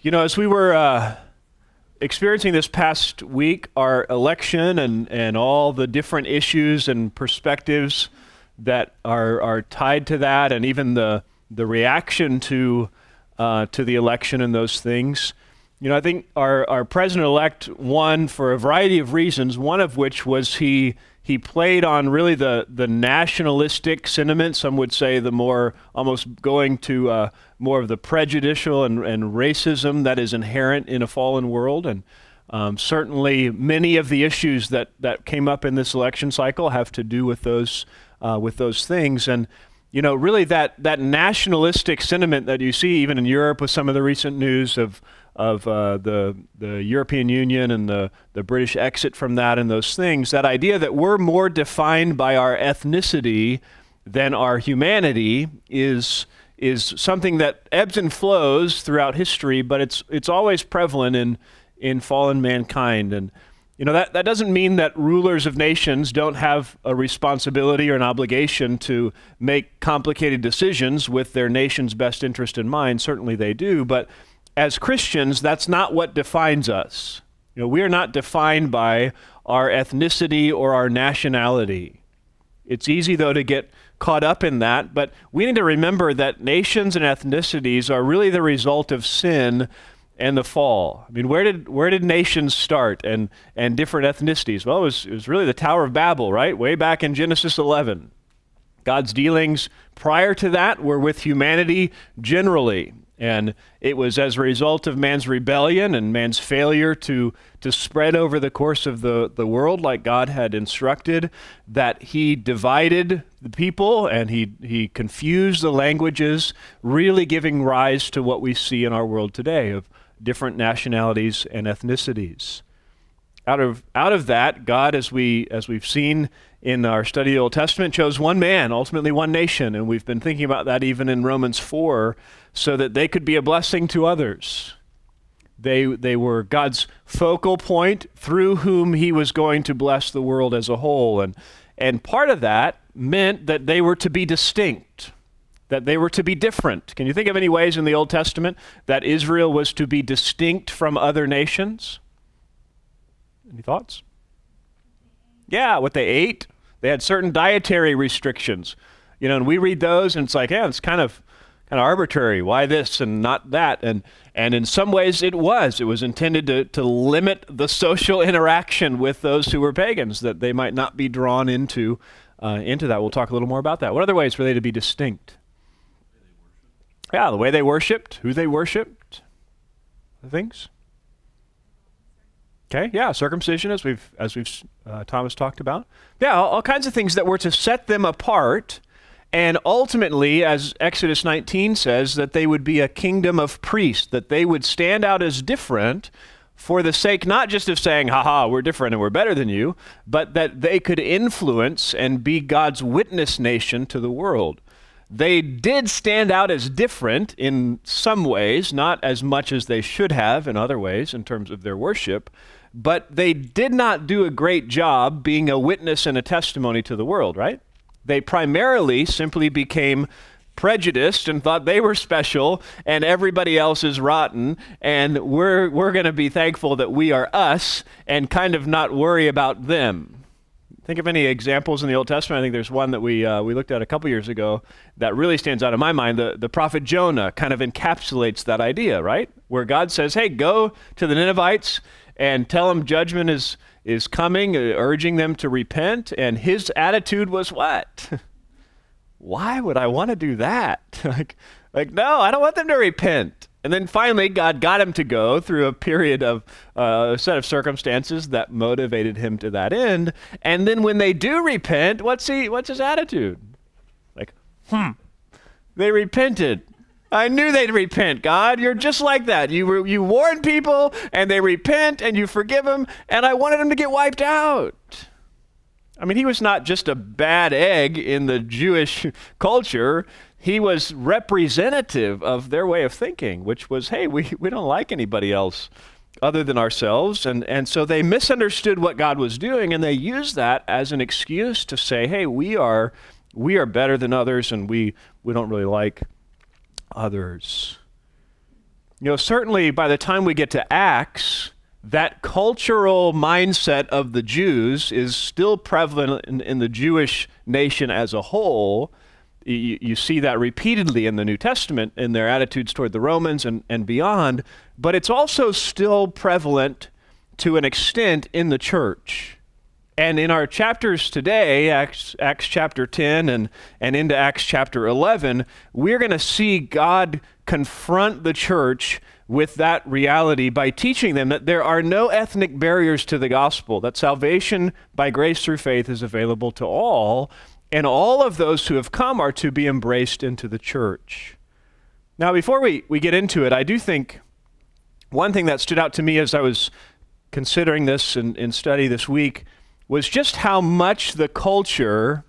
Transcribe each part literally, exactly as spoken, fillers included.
You know, as we were uh, experiencing this past week, our election and, and all the different issues and perspectives that are are tied to that, and even the the reaction to uh, to the election and those things, you know, I think our our president-elect won for a variety of reasons. One of which was he he played on really the the nationalistic sentiment. Some would say the more almost going to uh, more of the prejudicial and, and racism that is inherent in a fallen world. And um, certainly many of the issues that, that came up in this election cycle have to do with those uh, with those things. And you know, really that that nationalistic sentiment that you see even in Europe with some of the recent news of of uh, the the European Union and the, the British exit from that and those things, that idea that we're more defined by our ethnicity than our humanity is is something that ebbs and flows throughout history, but it's it's always prevalent in in fallen mankind. And you know, that, that doesn't mean that rulers of nations don't have a responsibility or an obligation to make complicated decisions with their nation's best interest in mind. Certainly they do, but as Christians, that's not what defines us. You know, we are not defined by our ethnicity or our nationality. It's easy, though, to get caught up in that, but we need to remember that nations and ethnicities are really the result of sin and the fall. I mean, where did where did nations start and and different ethnicities? Well, it was, it was really the Tower of Babel, right? Way back in Genesis eleven. God's dealings prior to that were with humanity generally. And it was as a result of man's rebellion and man's failure to to spread over the course of the, the world like God had instructed that he divided the people and he, he confused the languages, really giving rise to what we see in our world today of different nationalities and ethnicities. Out of out of that, God, as we as we've seen in our study of the Old Testament, chose one man, ultimately one nation, and we've been thinking about that even in Romans four, so that they could be a blessing to others. They they were God's focal point through whom he was going to bless the world as a whole, and and part of that meant that they were to be distinct, that they were to be different. Can you think of any ways in the Old Testament that Israel was to be distinct from other nations? Any thoughts? Yeah, what they ate. They had certain dietary restrictions. You know, and we read those and it's like, yeah, it's kind of kind of arbitrary. Why this and not that? And and in some ways it was. It was intended to, to limit the social interaction with those who were pagans, that they might not be drawn into uh, into that. We'll talk a little more about that. What other ways were they to be distinct? Yeah, the way they worshipped, who they worshipped, the things. Okay, yeah, circumcision, as we've as we've uh, Thomas talked about. Yeah, all, all kinds of things that were to set them apart, and ultimately, as Exodus nineteen says, that they would be a kingdom of priests, that they would stand out as different for the sake not just of saying, ha-ha, we're different and we're better than you, but that they could influence and be God's witness nation to the world. They did stand out as different in some ways, not as much as they should have in other ways in terms of their worship, but they did not do a great job being a witness and a testimony to the world, right? They primarily simply became prejudiced and thought they were special and everybody else is rotten, and we're we're going to be thankful that we are us and kind of not worry about them. Think of any examples in the Old Testament. I think there's one that we uh, we looked at a couple years ago that really stands out in my mind. The, the prophet Jonah kind of encapsulates that idea, right? Where God says, hey, go to the Ninevites and tell them judgment is, is coming, uh, urging them to repent. And his attitude was what? Why would I want to do that? like, like, no, I don't want them to repent. And then finally, God got him to go through a period of uh, a set of circumstances that motivated him to that end. And then when they do repent, what's he? What's his attitude? Like, hmm, they repented. I knew they'd repent, God. You're just like that. You were, you warn people, and they repent, and you forgive them, and I wanted them to get wiped out. I mean, he was not just a bad egg in the Jewish culture. He was representative of their way of thinking, which was, hey, we, we don't like anybody else other than ourselves. And, and so they misunderstood what God was doing, and they used that as an excuse to say, hey, we are we are better than others, and we, we don't really like others. you know, certainly by the time we get to Acts, that cultural mindset of the Jews is still prevalent in, in the Jewish nation as a whole. You, you see that repeatedly in the New Testament in their attitudes toward the Romans and, and beyond, but it's also still prevalent to an extent in the church. And in our chapters today, Acts, Acts chapter ten and, and into Acts chapter eleven, we're going to see God confront the church with that reality by teaching them that there are no ethnic barriers to the gospel, that salvation by grace through faith is available to all, and all of those who have come are to be embraced into the church. Now, before we, we get into it, I do think one thing that stood out to me as I was considering this in, in study this week was just how much the culture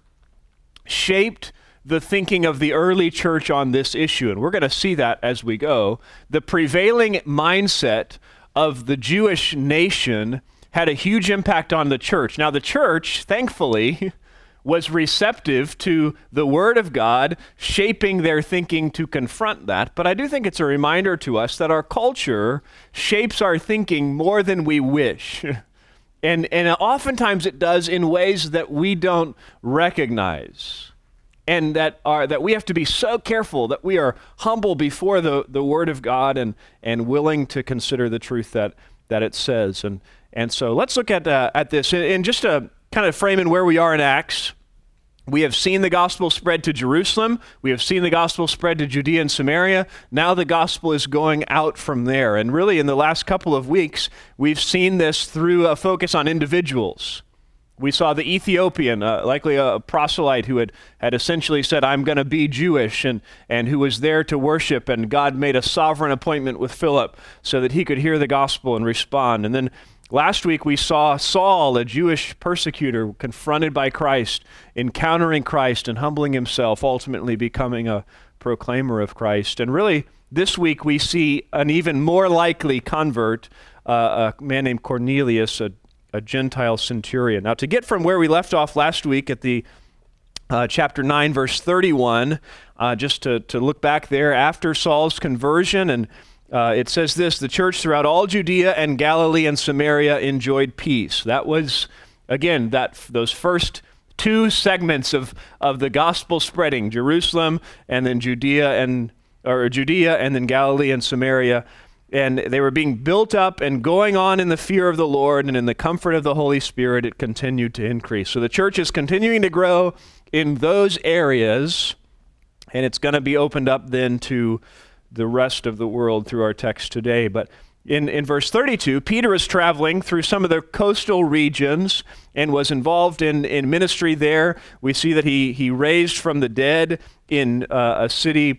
shaped the thinking of the early church on this issue. And we're going to see that as we go. The prevailing mindset of the Jewish nation had a huge impact on the church. Now, the church, thankfully, was receptive to the Word of God, shaping their thinking to confront that. But I do think it's a reminder to us that our culture shapes our thinking more than we wish. And, and oftentimes it does in ways that we don't recognize. And that are that we have to be so careful that we are humble before the, the Word of God and, and willing to consider the truth that, that it says. And and so let's look at uh, at this in, in just a kind of framing where we are in Acts. We have seen the gospel spread to Jerusalem. We have seen the gospel spread to Judea and Samaria. Now the gospel is going out from there. And really in the last couple of weeks, we've seen this through a focus on individuals. We saw the Ethiopian, uh, likely a proselyte who had, had essentially said, I'm going to be Jewish, and, and who was there to worship, and God made a sovereign appointment with Philip so that he could hear the gospel and respond. And then last week we saw Saul, a Jewish persecutor, confronted by Christ, encountering Christ and humbling himself, ultimately becoming a proclaimer of Christ. And really, this week we see an even more likely convert, uh, a man named Cornelius, a a Gentile centurion. Now, to get from where we left off last week at the uh, chapter nine, verse thirty-one, uh, just to, to look back there after Saul's conversion, and uh, it says this, the church throughout all Judea and Galilee and Samaria enjoyed peace. That was, again, that those first two segments of, of the gospel spreading, Jerusalem and then Judea and or Judea and then Galilee and Samaria. And they were being built up and going on in the fear of the Lord, and in the comfort of the Holy Spirit, it continued to increase. So the church is continuing to grow in those areas, and it's going to be opened up then to the rest of the world through our text today. But in, in verse thirty-two, Peter is traveling through some of the coastal regions and was involved in, in ministry there. We see that he, he raised from the dead in uh, a city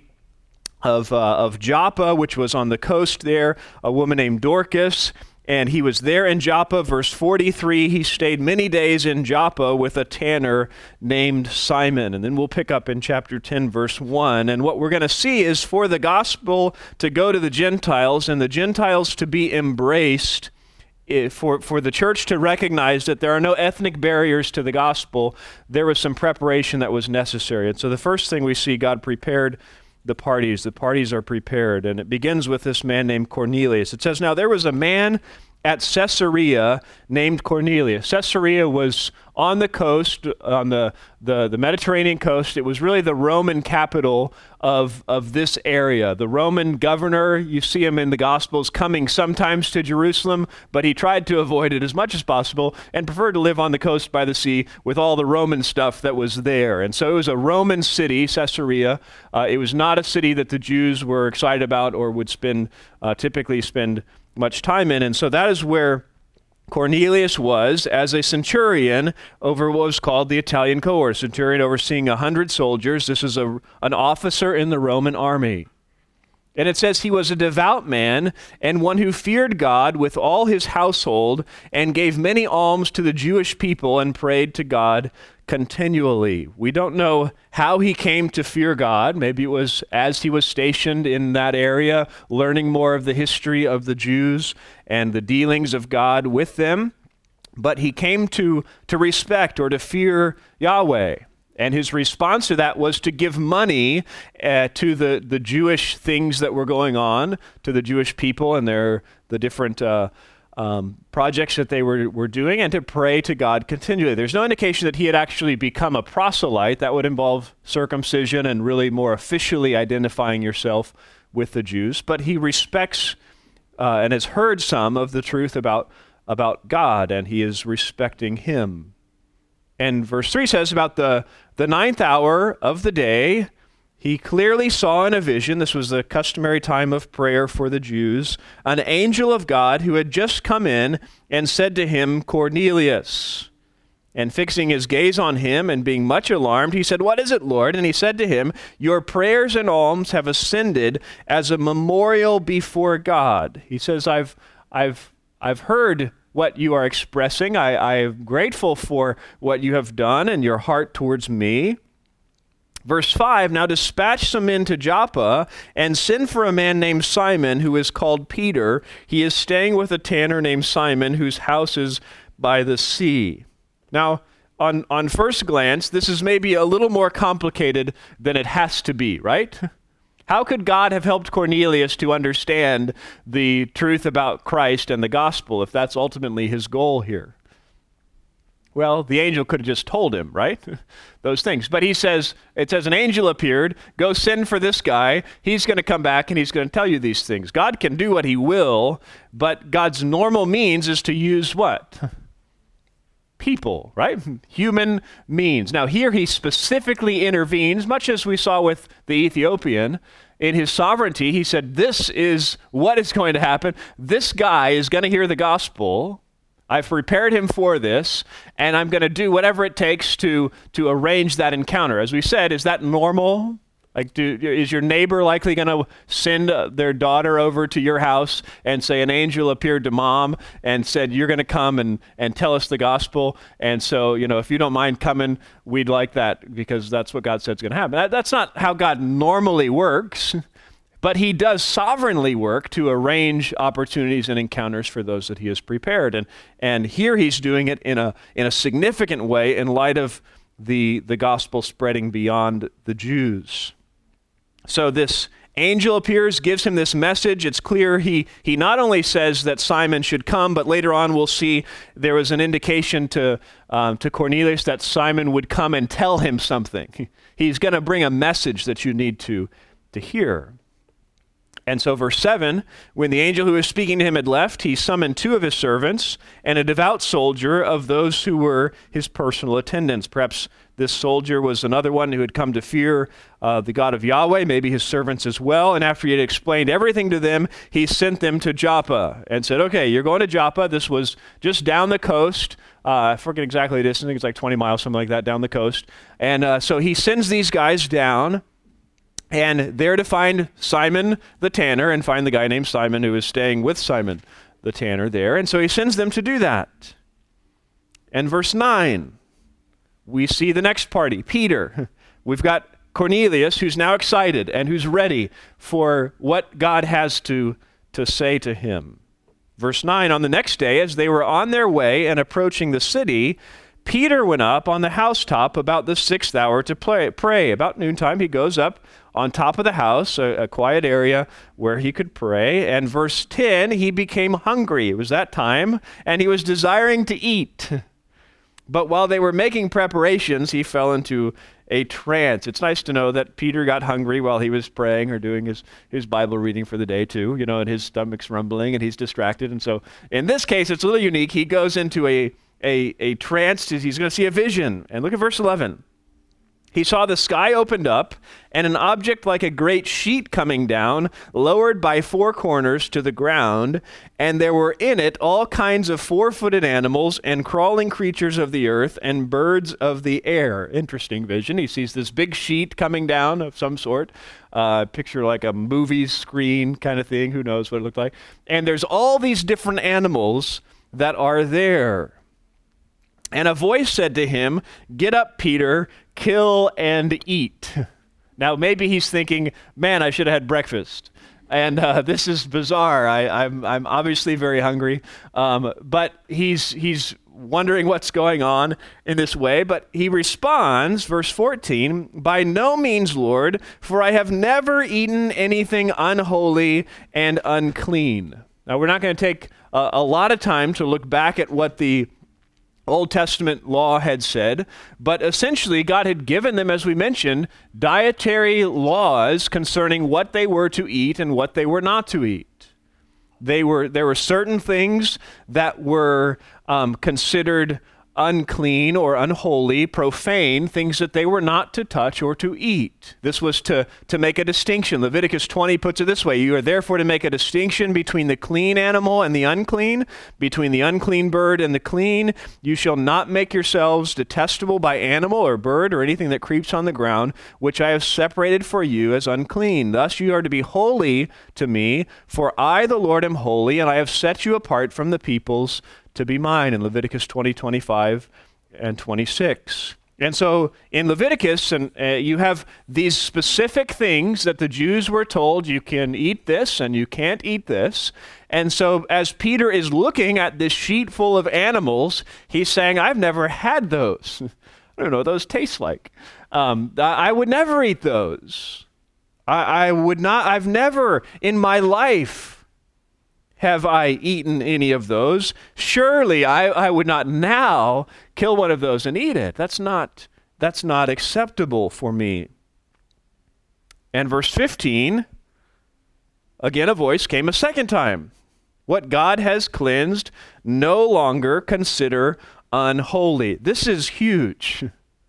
Of, uh, of Joppa, which was on the coast there, a woman named Dorcas, and he was there in Joppa. Verse forty-three, he stayed many days in Joppa with a tanner named Simon. And then we'll pick up in chapter ten, verse one. And what we're going to see is for the gospel to go to the Gentiles and the Gentiles to be embraced, for, for the church to recognize that there are no ethnic barriers to the gospel, there was some preparation that was necessary. And so the first thing we see, God prepared the parties. The parties are prepared. And it begins with this man named Cornelius. It says, now there was a man at Caesarea named Cornelius. Caesarea was on the coast, on the, the, the Mediterranean coast. It was really the Roman capital of, of this area. The Roman governor, you see him in the Gospels coming sometimes to Jerusalem, but he tried to avoid it as much as possible and preferred to live on the coast by the sea with all the Roman stuff that was there. And so it was a Roman city, Caesarea. Uh, it was not a city that the Jews were excited about or would spend, uh, typically spend much time in. And so that is where Cornelius was as a centurion over what was called the Italian cohort. Centurion overseeing a hundred soldiers. This is a, an officer in the Roman army. And it says he was a devout man and one who feared God with all his household and gave many alms to the Jewish people and prayed to God continually. We don't know how he came to fear God. Maybe it was as he was stationed in that area, learning more of the history of the Jews and the dealings of God with them. But he came to, to respect or to fear Yahweh. And his response to that was to give money uh, to the, the Jewish things that were going on, to the Jewish people and their the different uh, um, projects that they were, were doing, and to pray to God continually. There's no indication that he had actually become a proselyte. That would involve circumcision and really more officially identifying yourself with the Jews. But he respects uh, and has heard some of the truth about, about God, and he is respecting him. And verse three says about the, the ninth hour of the day, he clearly saw in a vision, this was the customary time of prayer for the Jews, an angel of God who had just come in and said to him, Cornelius. And fixing his gaze on him and being much alarmed, he said, What is it, Lord? And he said to him, Your prayers and alms have ascended as a memorial before God. He says, I've, I've, I've heard what you are expressing. I, I am grateful for what you have done and your heart towards me. Verse five, now dispatch some men to Joppa and send for a man named Simon who is called Peter. He is staying with a tanner named Simon whose house is by the sea. Now, on, on first glance, this is maybe a little more complicated than it has to be, right? How could God have helped Cornelius to understand the truth about Christ and the gospel if that's ultimately his goal here? Well, the angel could have just told him, right? Those things. But he says, it says an angel appeared, go send for this guy. He's going to come back and he's going to tell you these things. God can do what he will, but God's normal means is to use what? People, right? Human means. Now here he specifically intervenes, much as we saw with the Ethiopian. In his sovereignty, he said, this is what is going to happen. This guy is going to hear the gospel. I've prepared him for this, and I'm going to do whatever it takes to, to arrange that encounter. As we said, is that normal? Like, do, is your neighbor likely going to send uh, their daughter over to your house and say an angel appeared to mom and said, you're going to come and, and tell us the gospel? And so, you know, if you don't mind coming, we'd like that because that's what God said is going to happen. That, that's not how God normally works, but he does sovereignly work to arrange opportunities and encounters for those that he has prepared. And, and here he's doing it in a, in a significant way in light of the, the gospel spreading beyond the Jews. So this angel appears, gives him this message. It's clear he, he not only says that Simon should come, but later on we'll see there was an indication to, um, to Cornelius that Simon would come and tell him something. He's going to bring a message that you need to, to hear. And so verse seven, when the angel who was speaking to him had left, he summoned two of his servants and a devout soldier of those who were his personal attendants. Perhaps this soldier was another one who had come to fear uh, the God of Yahweh, maybe his servants as well. And after he had explained everything to them, he sent them to Joppa and said, okay, you're going to Joppa. This was just down the coast. Uh, I forget exactly the distance. I think it's like twenty miles, something like that, down the coast. And uh, so he sends these guys down. And there to find Simon the tanner and find the guy named Simon who is staying with Simon the tanner there. And so he sends them to do that. And verse nine, we see the next party, Peter. We've got Cornelius who's now excited and who's ready for what God has to, to say to him. Verse nine, on the next day, as they were on their way and approaching the city, Peter went up on the housetop about the sixth hour to play, pray. About noontime, he goes up on top of the house, a, a quiet area where he could pray. And verse ten, he became hungry. It was that time, and he was desiring to eat. But while they were making preparations, he fell into a trance. It's nice to know that Peter got hungry while he was praying or doing his, his Bible reading for the day too, you know, and his stomach's rumbling and he's distracted. And so in this case, it's a little unique. He goes into a A, a trance, he's going to see a vision. And look at verse eleven. He saw the sky opened up and an object like a great sheet coming down, lowered by four corners to the ground, and there were in it all kinds of four-footed animals and crawling creatures of the earth and birds of the air. Interesting vision. He sees this big sheet coming down of some sort. Uh, picture like a movie screen kind of thing. Who knows what it looked like. And there's all these different animals that are there. And a voice said to him, get up, Peter, kill and eat. Now, maybe he's thinking, man, I should have had breakfast. And uh, this is bizarre. I, I'm, I'm obviously very hungry. Um, but he's, he's wondering what's going on in this way. But he responds, verse fourteen, "By no means, Lord, for I have never eaten anything unholy and unclean." Now, we're not going to take a, a lot of time to look back at what the Old Testament law had said, but essentially God had given them, as we mentioned, dietary laws concerning what they were to eat and what they were not to eat. They were there were certain things that were um, considered unclean or unholy, profane, things that they were not to touch or to eat. This was to, to make a distinction. Leviticus twenty puts it this way: "You are therefore to make a distinction between the clean animal and the unclean, between the unclean bird and the clean. You shall not make yourselves detestable by animal or bird or anything that creeps on the ground, which I have separated for you as unclean. Thus you are to be holy to me, for I, the Lord, am holy, and I have set you apart from the peoples to be mine," in Leviticus twenty, twenty-five, and twenty-six. And so in Leviticus, and uh, you have these specific things that the Jews were told, you can eat this and you can't eat this. And so as Peter is looking at this sheet full of animals, he's saying, I've never had those. I don't know what those taste like. Um, I would never eat those. I, I would not, I've never in my life have I eaten any of those. Surely I, I would not now kill one of those and eat it. That's not, that's not acceptable for me. And verse fifteen, again a voice came a second time. "What God has cleansed, no longer consider unholy." This is huge.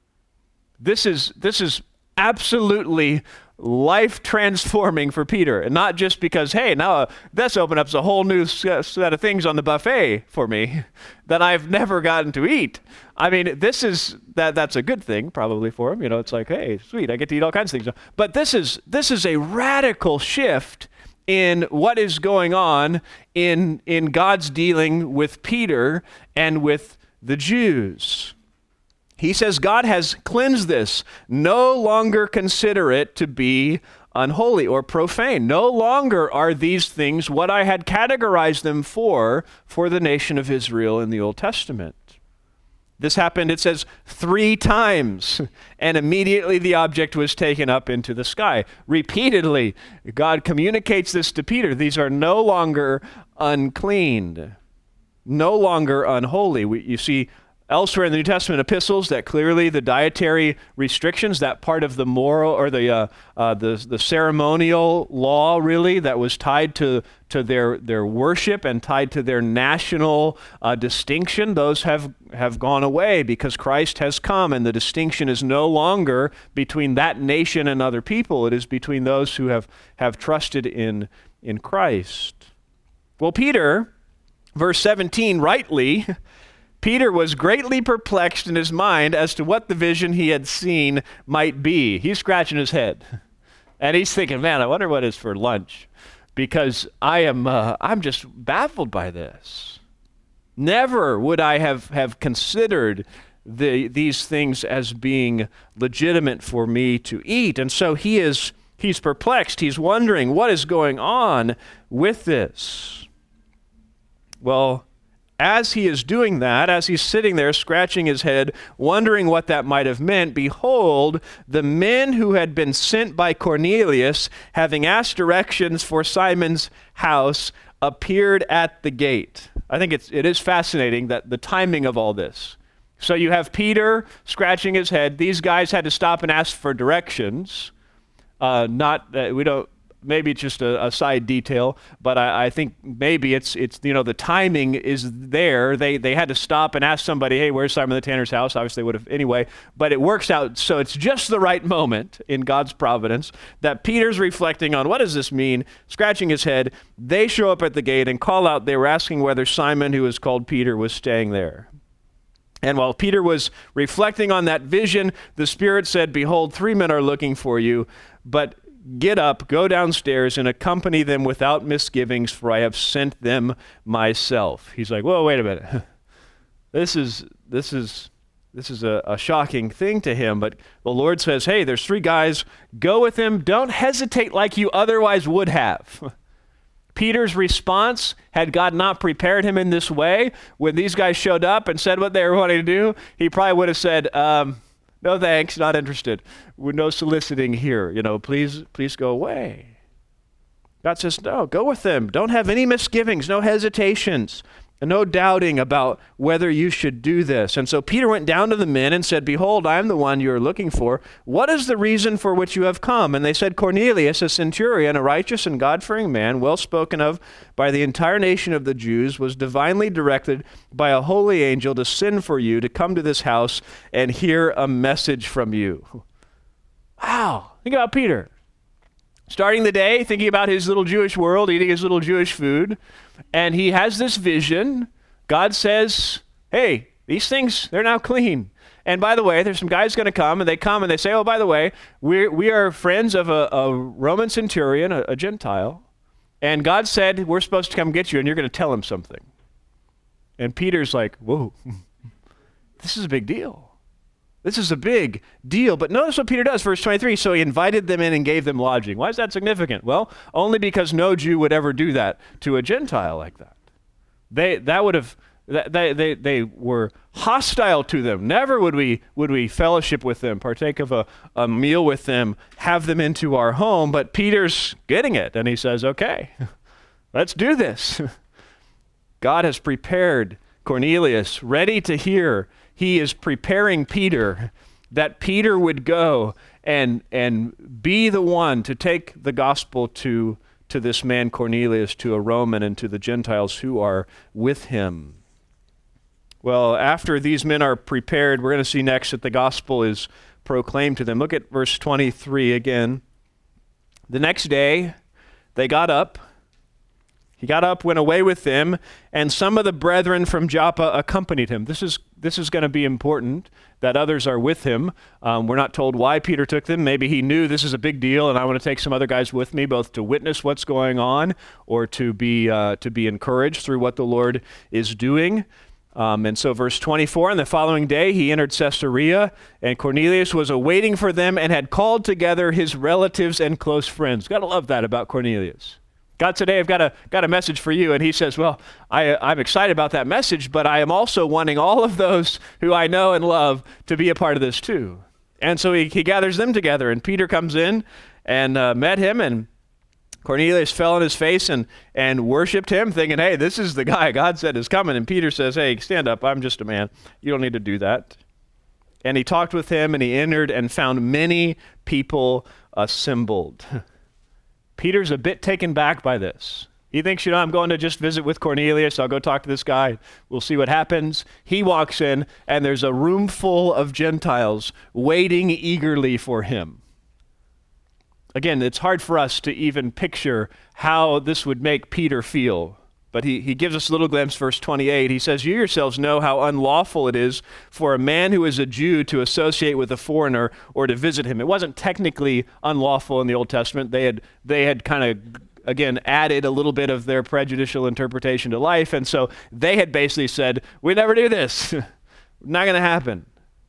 This is, this is absolutely life transforming for Peter, and not just because, hey, now uh, this opens up a whole new set of things on the buffet for me that I've never gotten to eat. I mean, this is that that's a good thing probably for him. You know, it's like, hey, sweet, I get to eat all kinds of things. But this is this is a radical shift in what is going on in in God's dealing with Peter and with the Jews. He says, God has cleansed this. No longer consider it to be unholy or profane. No longer are these things what I had categorized them for, for the nation of Israel in the Old Testament. This happened, it says, three times, and immediately the object was taken up into the sky. Repeatedly, God communicates this to Peter. These are no longer unclean, no longer unholy. We, you see, elsewhere in the New Testament epistles, that clearly the dietary restrictions, that part of the moral or the uh, uh, the, the ceremonial law, really, that was tied to to their their worship and tied to their national uh, distinction, those have have gone away because Christ has come, and the distinction is no longer between that nation and other people. It is between those who have have trusted in in Christ. Well, Peter, verse seventeen, rightly, Peter was greatly perplexed in his mind as to what the vision he had seen might be. He's scratching his head. And he's thinking, man, I wonder what is for lunch. Because I am, uh, I'm just baffled by this. Never would I have, have considered the, these things as being legitimate for me to eat. And so he is, he's perplexed. He's wondering what is going on with this. Well, as he is doing that, as he's sitting there scratching his head, wondering what that might have meant, behold, the men who had been sent by Cornelius, having asked directions for Simon's house, appeared at the gate. I think it's, it is fascinating that the timing of all this. So you have Peter scratching his head. These guys had to stop and ask for directions. Uh, not that we don't. Maybe it's just a, a side detail, but I, I think maybe it's, it's you know, the timing is there. They they had to stop and ask somebody, hey, where's Simon the Tanner's house? Obviously they would have anyway, but it works out. So it's just the right moment in God's providence that Peter's reflecting on, what does this mean? Scratching his head. They show up at the gate and call out. They were asking whether Simon, who was called Peter, was staying there. And while Peter was reflecting on that vision, the Spirit said, behold, three men are looking for you, but get up, go downstairs, and accompany them without misgivings, for I have sent them myself. He's like, whoa, wait a minute. This is this is This is a, a shocking thing to him, but the Lord says, hey, there's three guys. Go with them. Don't hesitate like you otherwise would have. Peter's response, had God not prepared him in this way, when these guys showed up and said what they were wanting to do, he probably would have said, um, no thanks, not interested. With no soliciting here. You know, please, please go away. God says, no, go with them. Don't have any misgivings, no hesitations, and no doubting about whether you should do this. And so Peter went down to the men and said, behold, I am the one you are looking for. What is the reason for which you have come? And they said, Cornelius, a centurion, a righteous and God-fearing man, well spoken of by the entire nation of the Jews, was divinely directed by a holy angel to send for you to come to this house and hear a message from you. Wow, think about Peter. Starting the day, thinking about his little Jewish world, eating his little Jewish food, and he has this vision. God says, hey, these things, they're now clean. And by the way, there's some guys going to come, and they come and they say, oh, by the way, we we are friends of a, a Roman centurion, a, a Gentile, and God said we're supposed to come get you, and you're going to tell him something. And Peter's like, whoa, this is a big deal. This is a big deal. But notice what Peter does, verse twenty-three. So he invited them in and gave them lodging. Why is that significant? Well, only because no Jew would ever do that to a Gentile like that. They that would have they they they were hostile to them. Never would we would we fellowship with them, partake of a, a meal with them, have them into our home. But Peter's getting it, and he says, okay, let's do this. God has prepared Cornelius, ready to hear. He is preparing Peter, that Peter would go and and be the one to take the gospel to, to this man Cornelius, to a Roman, and to the Gentiles who are with him. Well, after these men are prepared, we're going to see next that the gospel is proclaimed to them. Look at verse twenty-three again. The next day, they got up. He got up, went away with them, and some of the brethren from Joppa accompanied him. This is this is going to be important, that others are with him. Um, we're not told why Peter took them. Maybe he knew this is a big deal, and I want to take some other guys with me, both to witness what's going on or to be uh, to be encouraged through what the Lord is doing. Um, and so verse twenty-four, on the following day he entered Caesarea, and Cornelius was awaiting for them and had called together his relatives and close friends. Got to love that about Cornelius. God said, hey, I've got a, got a message for you. And he says, well, I, I'm excited about that message, but I am also wanting all of those who I know and love to be a part of this too. And so he, he gathers them together, and Peter comes in and uh, met him, and Cornelius fell on his face and, and worshiped him, thinking, hey, this is the guy God said is coming. And Peter says, hey, stand up. I'm just a man. You don't need to do that. And he talked with him, and he entered and found many people assembled. Peter's a bit taken back by this. He thinks, you know, I'm going to just visit with Cornelius. I'll go talk to this guy. We'll see what happens. He walks in, and there's a room full of Gentiles waiting eagerly for him. Again, it's hard for us to even picture how this would make Peter feel. But he, he gives us a little glimpse, verse twenty-eight. He says, you yourselves know how unlawful it is for a man who is a Jew to associate with a foreigner or to visit him. It wasn't technically unlawful in the Old Testament. They had they had kind of, again, added a little bit of their prejudicial interpretation to life. And so they had basically said, we never do this. Not going to happen.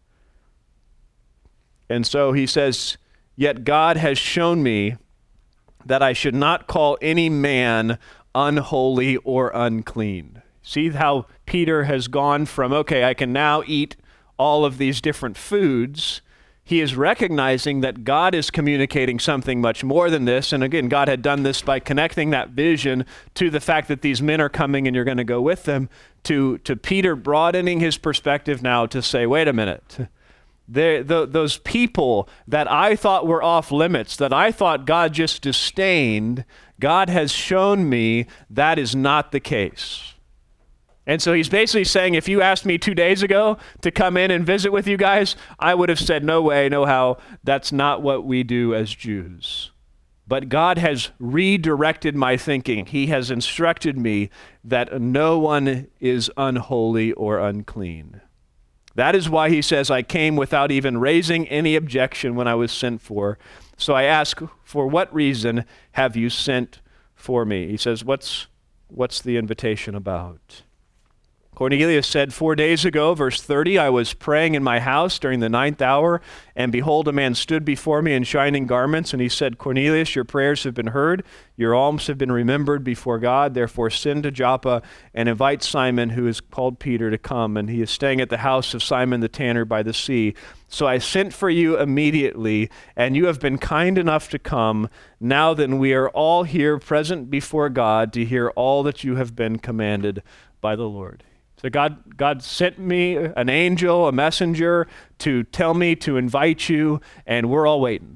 And so he says, yet God has shown me that I should not call any man unholy or unclean. See how Peter has gone from, okay, I can now eat all of these different foods. He is recognizing that God is communicating something much more than this. And again, God had done this by connecting that vision to the fact that these men are coming and you're going to go with them, to, to Peter broadening his perspective now to say, wait a minute. The, the, those people that I thought were off limits, that I thought God just disdained, God has shown me that is not the case. And so he's basically saying, if you asked me two days ago to come in and visit with you guys, I would have said, no way, no how. That's not what we do as Jews. But God has redirected my thinking. He has instructed me that no one is unholy or unclean. That is why he says, I came without even raising any objection when I was sent for. So I ask, for what reason have you sent for me? He says, what's, what's the invitation about? Cornelius said, four days ago, verse thirty, I was praying in my house during the ninth hour, and behold, a man stood before me in shining garments, and he said, Cornelius, your prayers have been heard, your alms have been remembered before God, therefore send to Joppa and invite Simon, who is called Peter, to come, and he is staying at the house of Simon the tanner by the sea. So I sent for you immediately, and you have been kind enough to come. Now then, we are all here present before God to hear all that you have been commanded by the Lord. So God, God sent me an angel, a messenger, to tell me to invite you, and we're all waiting.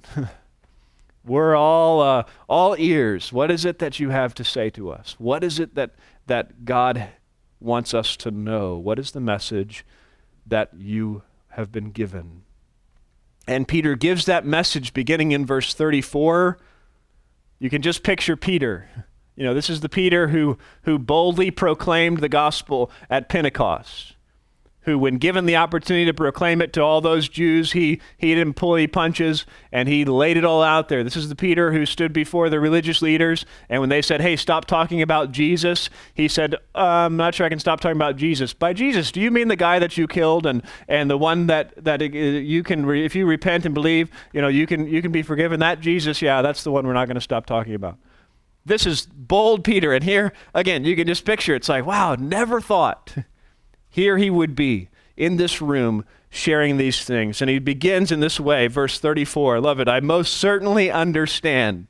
We're all uh, all ears. What is it that you have to say to us? What is it that that God wants us to know? What is the message that you have been given? And Peter gives that message beginning in verse thirty-four. You can just picture Peter. You know, this is the Peter who, who boldly proclaimed the gospel at Pentecost, who, when given the opportunity to proclaim it to all those Jews, he, he didn't pull any punches, and he laid it all out there. This is the Peter who stood before the religious leaders, and when they said, hey, stop talking about Jesus, he said, uh, I'm not sure I can stop talking about Jesus. By Jesus, do you mean the guy that you killed and, and the one that, that uh, you can, re- if you repent and believe, you know, you can, you can be forgiven? That Jesus, yeah, that's the one we're not going to stop talking about. This is bold Peter, and here, again, you can just picture, it's like, wow, never thought. Here he would be in this room sharing these things. And he begins in this way, verse thirty-four. I love it. I most certainly understand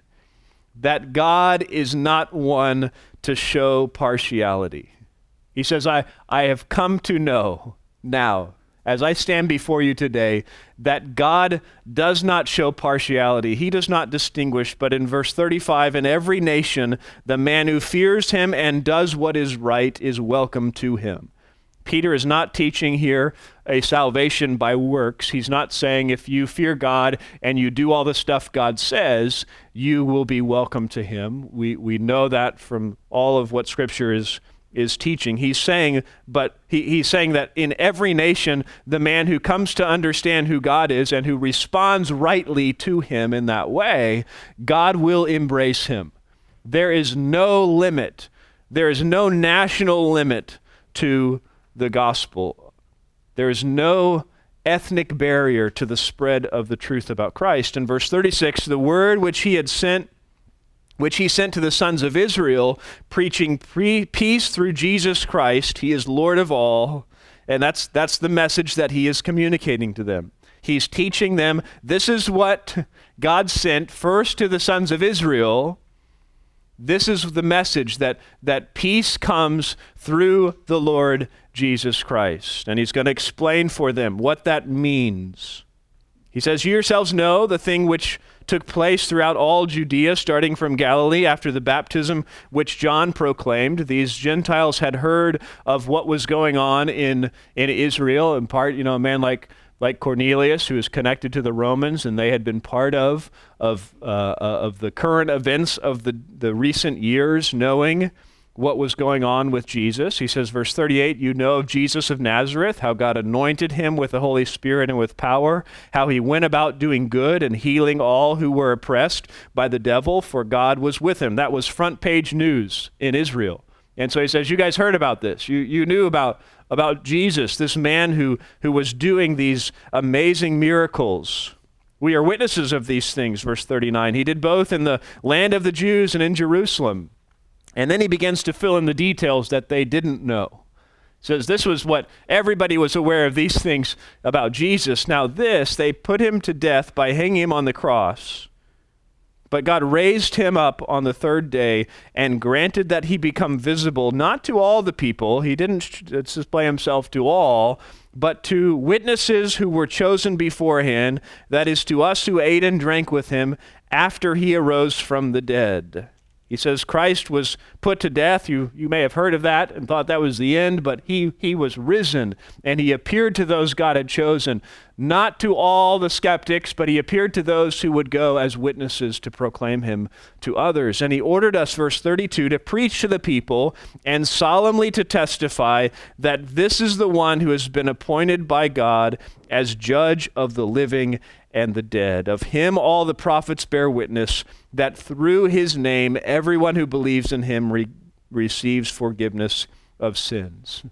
that God is not one to show partiality. He says, I, I have come to know now, as I stand before you today, that God does not show partiality. He does not distinguish, but in verse thirty-five, in every nation, the man who fears him and does what is right is welcome to him. Peter is not teaching here a salvation by works. He's not saying if you fear God and you do all the stuff God says, you will be welcome to him. We we know that from all of what Scripture is is teaching. He's saying, but he, he's saying that in every nation, the man who comes to understand who God is and who responds rightly to him in that way, God will embrace him. There is no limit. There is no national limit to the gospel. There is no ethnic barrier to the spread of the truth about Christ. In verse thirty-six, the word which he had sent which he sent to the sons of Israel, preaching pre- peace through Jesus Christ. He is Lord of all. And that's that's the message that he is communicating to them. He's teaching them, this is what God sent first to the sons of Israel. This is the message that, that peace comes through the Lord Jesus Christ. And he's going to explain for them what that means. He says, you yourselves know the thing which took place throughout all Judea, starting from Galilee after the baptism which John proclaimed. These Gentiles had heard of what was going on in, in Israel, in part, you know, a man like like Cornelius, who is connected to the Romans, and they had been part of of uh, uh, of the current events of the, the recent years, knowing what was going on with Jesus. He says, verse thirty-eight, you know of Jesus of Nazareth, how God anointed him with the Holy Spirit and with power, how he went about doing good and healing all who were oppressed by the devil, for God was with him. That was front page news in Israel. And so he says, you guys heard about this. You you knew about, about Jesus, this man who, who was doing these amazing miracles. We are witnesses of these things, verse thirty-nine. He did both in the land of the Jews and in Jerusalem. And then he begins to fill in the details that they didn't know. He says this was what everybody was aware of, these things about Jesus. Now this, they put him to death by hanging him on the cross. But God raised him up on the third day and granted that he become visible, not to all the people. He didn't display himself to all, but to witnesses who were chosen beforehand, that is, to us who ate and drank with him after he arose from the dead. He says Christ was put to death. You, you may have heard of that and thought that was the end, but he, he was risen, and he appeared to those God had chosen, not to all the skeptics, but he appeared to those who would go as witnesses to proclaim him to others. And he ordered us, verse thirty-two, to preach to the people and solemnly to testify that this is the one who has been appointed by God as judge of the living and the dead. Of him all the prophets bear witness that through his name everyone who believes in him re- receives forgiveness of sins.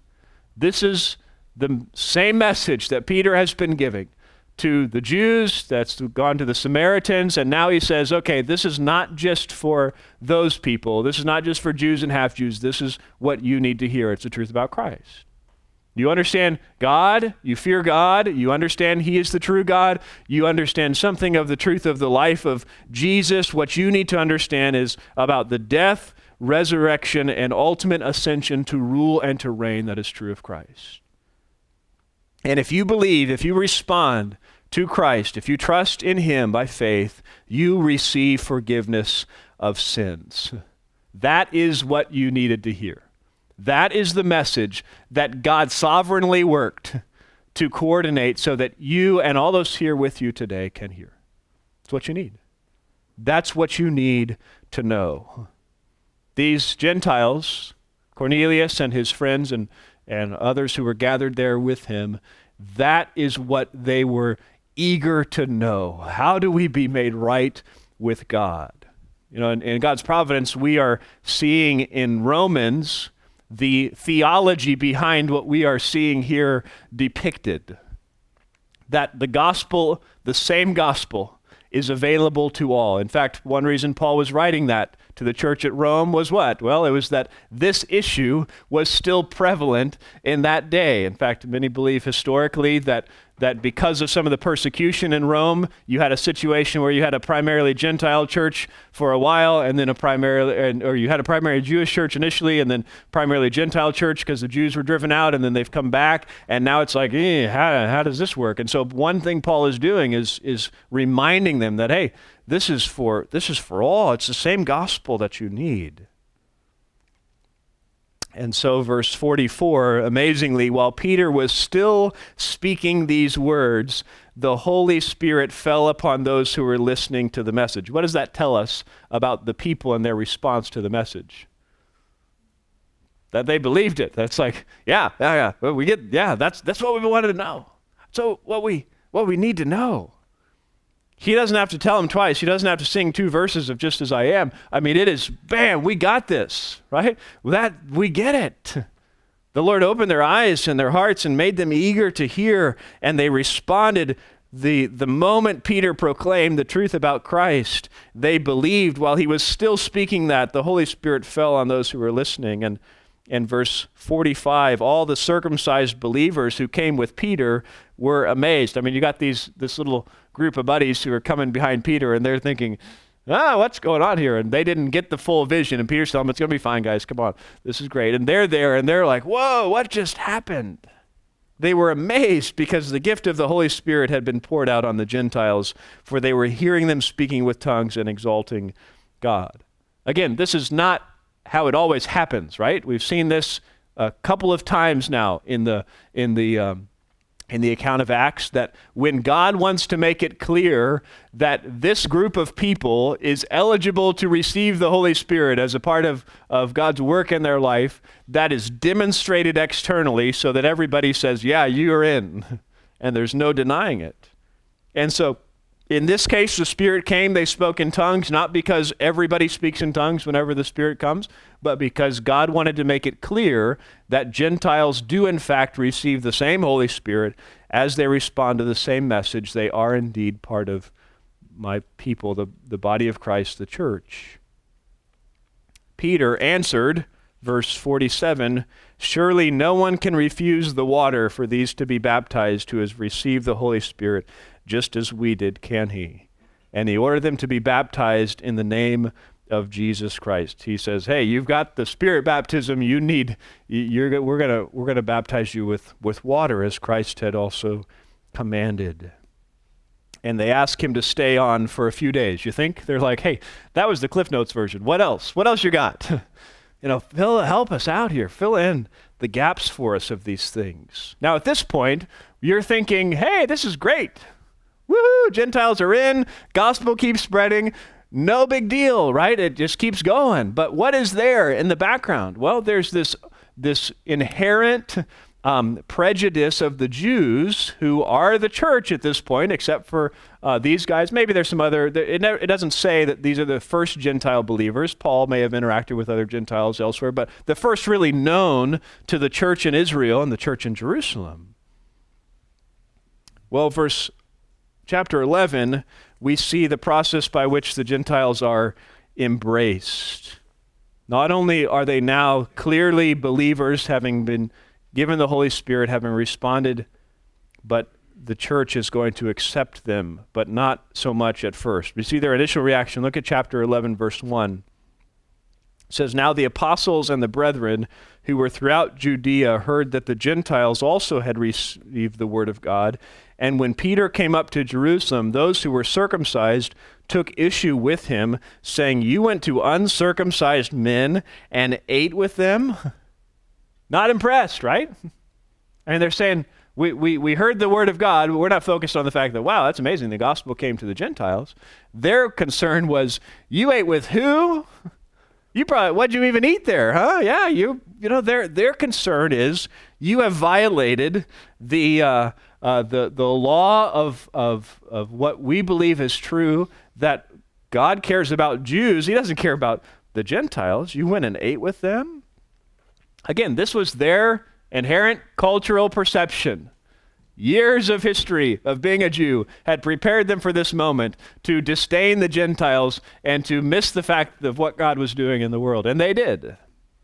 This is the same message that Peter has been giving to the Jews, that's gone to the Samaritans, and now he says, okay, this is not just for those people. This is not just for Jews and half-Jews. This is what you need to hear. It's the truth about Christ. You understand God, you fear God, you understand He is the true God, you understand something of the truth of the life of Jesus. What you need to understand is about the death, resurrection, and ultimate ascension to rule and to reign that is true of Christ. And if you believe, if you respond to Christ, if you trust in Him by faith, you receive forgiveness of sins. That is what you needed to hear. That is the message that God sovereignly worked to coordinate so that you and all those here with you today can hear. That's what you need. That's what you need to know. These Gentiles, Cornelius and his friends and, and others who were gathered there with him, that is what they were eager to know. How do we be made right with God? You know, in, in God's providence, we are seeing in Romans the theology behind what we are seeing here depicted. That the gospel, the same gospel, is available to all. In fact, one reason Paul was writing that to the church at Rome was what? Well, it was that this issue was still prevalent in that day. In fact, many believe historically that that because of some of the persecution in Rome, you had a situation where you had a primarily Gentile church for a while, and then a primarily, or you had a primarily Jewish church initially, and then primarily Gentile church because the Jews were driven out, and then they've come back, and now it's like, eh, how, how does this work? And so one thing Paul is doing is is reminding them that, hey, this is for this is for all. It's the same gospel that you need. And so verse forty-four, amazingly, while Peter was still speaking these words, the Holy Spirit fell upon those who were listening to the message. What does that tell us about the people and their response to the message? That they believed it. That's like, yeah, yeah, yeah. Well, we get, yeah, that's that's what we wanted to know. So what we what we need to know. He doesn't have to tell them twice. He doesn't have to sing two verses of Just As I Am. I mean, it is, bam, we got this, right? That, we get it. The Lord opened their eyes and their hearts and made them eager to hear, and they responded. The, the moment Peter proclaimed the truth about Christ, they believed. While he was still speaking that, the Holy Spirit fell on those who were listening. And in verse forty-five, all the circumcised believers who came with Peter were amazed. I mean, you got these this little group of buddies who are coming behind Peter, and they're thinking, ah, what's going on here? And they didn't get the full vision. And Peter's telling them, it's going to be fine, guys. Come on. This is great. And they're there, and they're like, whoa, what just happened? They were amazed because the gift of the Holy Spirit had been poured out on the Gentiles, for they were hearing them speaking with tongues and exalting God. Again, this is not how it always happens, right? We've seen this a couple of times now in the in the um, in the account of Acts, that when God wants to make it clear that this group of people is eligible to receive the Holy Spirit as a part of, of God's work in their life, that is demonstrated externally so that everybody says, yeah, you're in, and there's no denying it. And so in this case, the Spirit came, they spoke in tongues, not because everybody speaks in tongues whenever the Spirit comes, but because God wanted to make it clear that Gentiles do in fact receive the same Holy Spirit as they respond to the same message. They are indeed part of my people, the, the body of Christ, the church. Peter answered, verse forty-seven, surely no one can refuse the water for these to be baptized who has received the Holy Spirit just as we did, can he? And he ordered them to be baptized in the name of Jesus Christ. He says, hey, you've got the Spirit baptism you need. You're, we're gonna we're gonna baptize you with, with water as Christ had also commanded. And they ask him to stay on for a few days. You think? They're like, hey, that was the Cliff Notes version. What else? What else you got? You know, fill, help us out here. Fill in the gaps for us of these things. Now, at this point, you're thinking, hey, this is great. Woohoo, Gentiles are in, gospel keeps spreading, no big deal, right? It just keeps going. But what is there in the background? Well, there's this, this inherent um, prejudice of the Jews, who are the church at this point, except for uh, these guys. Maybe there's some other, it, never, it doesn't say that these are the first Gentile believers. Paul may have interacted with other Gentiles elsewhere, but the first really known to the church in Israel and the church in Jerusalem. Well, verse chapter eleven, we see the process by which the Gentiles are embraced. Not only are they now clearly believers, having been given the Holy Spirit, having responded, but the church is going to accept them, but not so much at first. We see their initial reaction. Look at chapter eleven, verse one. It says, "Now the apostles and the brethren who were throughout Judea heard that the Gentiles also had received the word of God. And when Peter came up to Jerusalem, those who were circumcised took issue with him, saying, 'You went to uncircumcised men and ate with them?'" Not impressed, right? And they're saying, we, we, we heard the word of God, but we're not focused on the fact that, wow, that's amazing, the gospel came to the Gentiles. Their concern was, you ate with who? You probably, what'd you even eat there, huh? Yeah, you you know, their their concern is, you have violated the uh, uh, the the law of, of, of what we believe is true, that God cares about Jews. He doesn't care about the Gentiles. You went and ate with them? Again, this was their inherent cultural perception. Years of history of being a Jew had prepared them for this moment to disdain the Gentiles and to miss the fact of what God was doing in the world. And they did.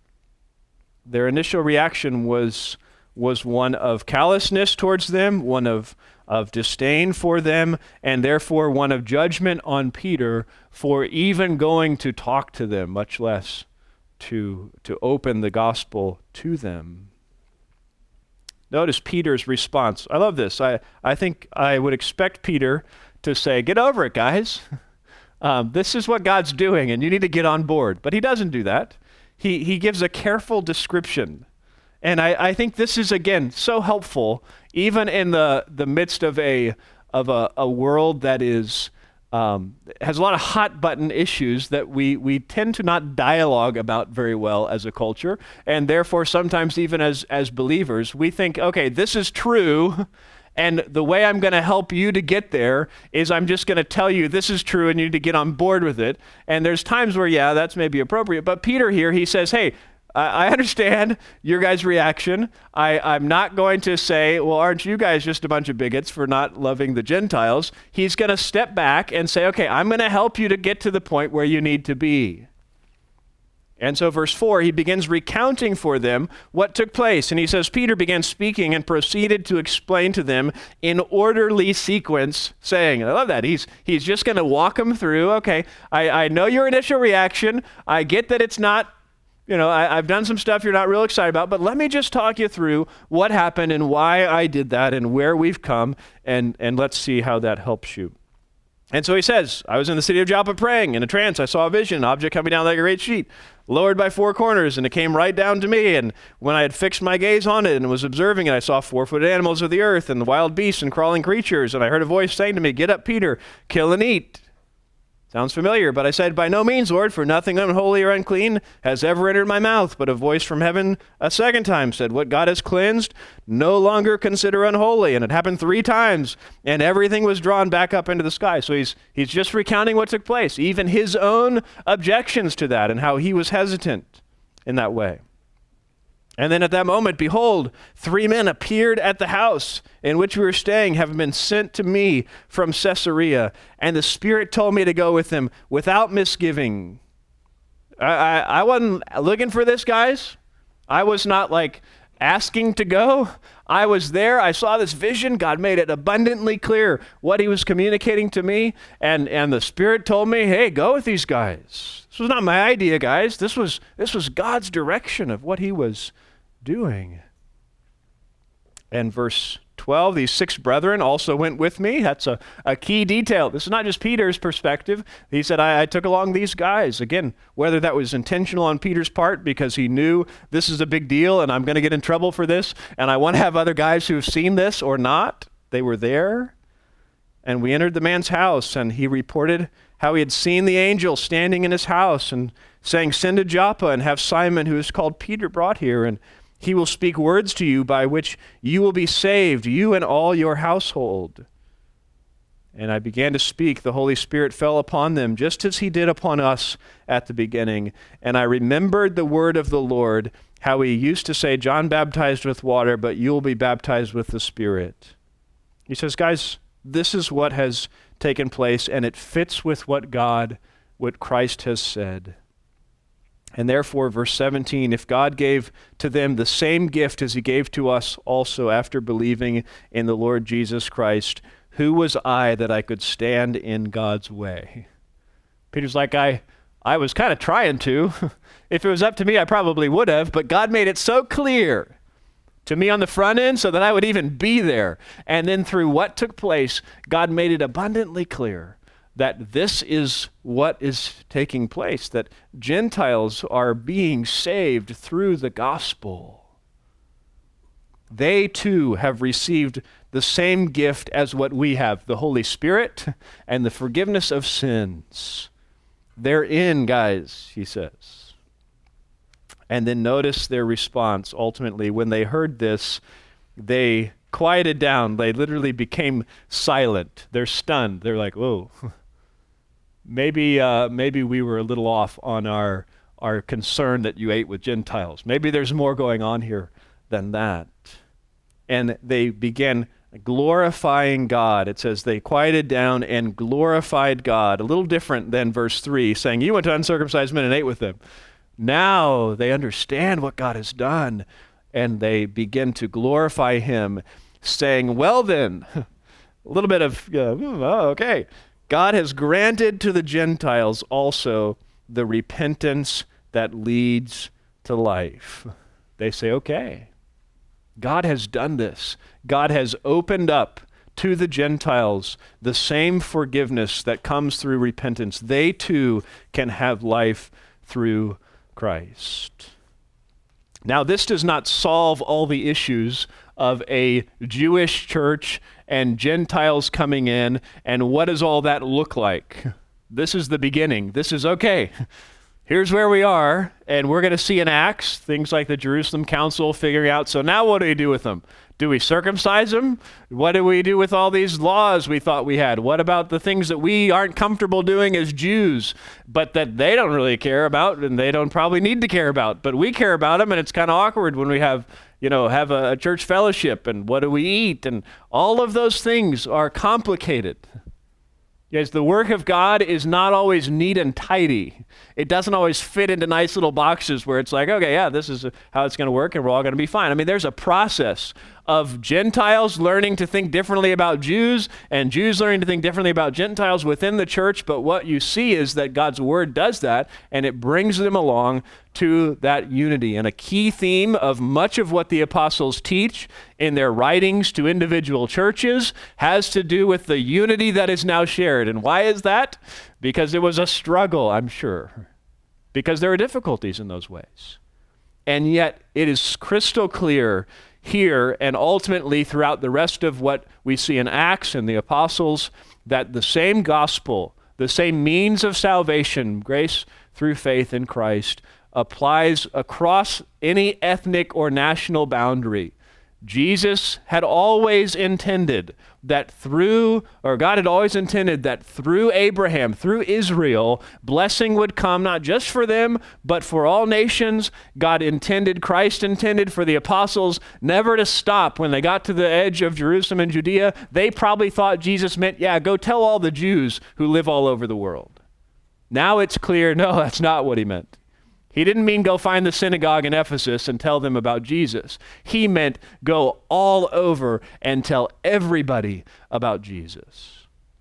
Their initial reaction was, was one of callousness towards them, one of, of disdain for them, and therefore one of judgment on Peter for even going to talk to them, much less to to open the gospel to them. Notice Peter's response. I love this. I, I think I would expect Peter to say, "Get over it, guys. Um, this is what God's doing, and you need to get on board." But he doesn't do that. He he gives a careful description. And I, I think this is, again, so helpful, even in the, the midst of a of a, a world that is Um, has a lot of hot button issues that we, we tend to not dialogue about very well as a culture, and therefore sometimes even as, as believers, we think, okay, this is true, and the way I'm going to help you to get there is I'm just going to tell you this is true and you need to get on board with it. And there's times where, yeah, that's maybe appropriate, but Peter here, he says, hey, I understand your guys' reaction. I, I'm not going to say, well, aren't you guys just a bunch of bigots for not loving the Gentiles? He's going to step back and say, okay, I'm going to help you to get to the point where you need to be. And so verse four, he begins recounting for them what took place. And he says, Peter began speaking and proceeded to explain to them in orderly sequence, saying, and I love that, he's he's just going to walk them through, okay, I, I know your initial reaction. I get that it's not, you know, I, I've done some stuff you're not real excited about, but let me just talk you through what happened and why I did that and where we've come, and, and let's see how that helps you. And so he says, I was in the city of Joppa praying. In a trance, I saw a vision, an object coming down like a great sheet, lowered by four corners, and it came right down to me. And when I had fixed my gaze on it and was observing it, I saw four-footed animals of the earth and the wild beasts and crawling creatures. And I heard a voice saying to me, "Get up, Peter, kill and eat." Sounds familiar, but I said, "By no means, Lord, for nothing unholy or unclean has ever entered my mouth." But a voice from heaven a second time said, "What God has cleansed, no longer consider unholy." And it happened three times, and everything was drawn back up into the sky. So he's he's just recounting what took place, even his own objections to that and how he was hesitant in that way. And then at that moment, behold, three men appeared at the house in which we were staying, having been sent to me from Caesarea. And the Spirit told me to go with them without misgiving. I, I, I wasn't looking for this, guys. I was not like asking to go. I was there. I saw this vision. God made it abundantly clear what he was communicating to me. And, and the Spirit told me, hey, go with these guys. This was not my idea, guys. This was, this was God's direction of what he was doing. And verse twelve, these six brethren also went with me. That's a, a key detail. This is not just Peter's perspective. He said, I, I took along these guys. Again, whether that was intentional on Peter's part because he knew this is a big deal and I'm going to get in trouble for this, and I want to have other guys who have seen this or not, they were there. And we entered the man's house, and he reported how he had seen the angel standing in his house and saying, "Send to Joppa and have Simon, who is called Peter, brought here. And He will speak words to you by which you will be saved, you and all your household." And I began to speak. The Holy Spirit fell upon them, just as he did upon us at the beginning. And I remembered the word of the Lord, how he used to say, "John baptized with water, but you will be baptized with the Spirit." He says, guys, this is what has taken place, and it fits with what God, what Christ has said. And therefore, verse seventeen, if God gave to them the same gift as he gave to us also after believing in the Lord Jesus Christ, who was I that I could stand in God's way? Peter's like, I, I was kind of trying to. If it was up to me, I probably would have, but God made it so clear to me on the front end so that I would even be there. And then through what took place, God made it abundantly clear that this is what is taking place, that Gentiles are being saved through the gospel. They too have received the same gift as what we have, the Holy Spirit and the forgiveness of sins. They're in, guys, he says. And then notice their response. Ultimately, when they heard this, they quieted down. They literally became silent. They're stunned. They're like, whoa. Maybe uh, maybe we were a little off on our, our concern that you ate with Gentiles. Maybe there's more going on here than that. And they began glorifying God. It says they quieted down and glorified God. A little different than verse three, saying, you went to uncircumcised men and ate with them. Now they understand what God has done, and they begin to glorify him, saying, well then, a little bit of, uh, oh, okay, God has granted to the Gentiles also the repentance that leads to life. They say, okay, God has done this. God has opened up to the Gentiles the same forgiveness that comes through repentance. They too can have life through Christ. Now, this does not solve all the issues of a Jewish church and Gentiles coming in, and what does all that look like? This is the beginning. This is, okay, here's where we are, and we're going to see in Acts things like the Jerusalem Council figuring out, so now what do we do with them? Do we circumcise them? What do we do with all these laws we thought we had? What about the things that we aren't comfortable doing as Jews, but that they don't really care about and they don't probably need to care about, but we care about them, and it's kind of awkward when we have, you know, have a, a church fellowship, and what do we eat? And all of those things are complicated. Yes, the work of God is not always neat and tidy. It doesn't always fit into nice little boxes where it's like, okay, yeah, this is how it's going to work and we're all going to be fine. I mean, there's a process of Gentiles learning to think differently about Jews and Jews learning to think differently about Gentiles within the church. But what you see is that God's word does that, and it brings them along to that unity. And a key theme of much of what the apostles teach in their writings to individual churches has to do with the unity that is now shared. And why is that? Because it was a struggle, I'm sure. Because there are difficulties in those ways. And yet it is crystal clear here and ultimately throughout the rest of what we see in Acts and the apostles that the same gospel, the same means of salvation, grace through faith in Christ, applies across any ethnic or national boundary. Jesus had always intended that through, or God had always intended that through Abraham, through Israel, blessing would come not just for them, but for all nations. God intended, Christ intended for the apostles never to stop. When they got to the edge of Jerusalem and Judea, they probably thought Jesus meant, yeah, go tell all the Jews who live all over the world. Now it's clear, no, that's not what he meant. He didn't mean go find the synagogue in Ephesus and tell them about Jesus. He meant go all over and tell everybody about Jesus.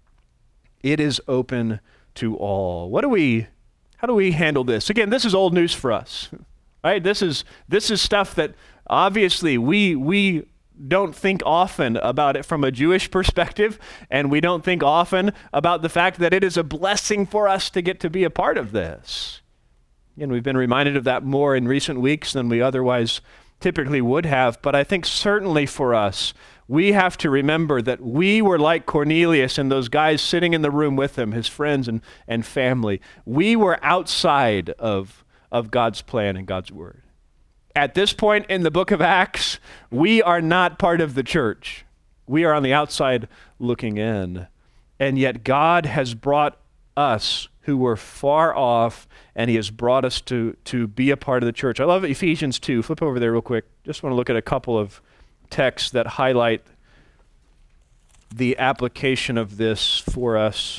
It is open to all. What do we, how do we handle this? Again, this is old news for us, right? This is, this is stuff that obviously we, we don't think often about it from a Jewish perspective, and we don't think often about the fact that it is a blessing for us to get to be a part of this. And we've been reminded of that more in recent weeks than we otherwise typically would have. But I think certainly for us, we have to remember that we were like Cornelius and those guys sitting in the room with him, his friends and, and family. We were outside of, of God's plan and God's word. At this point in the book of Acts, we are not part of the church. We are on the outside looking in. And yet God has brought us who were far off, and he has brought us to, to be a part of the church. I love Ephesians two. Flip over there real quick. Just want to look at a couple of texts that highlight the application of this for us.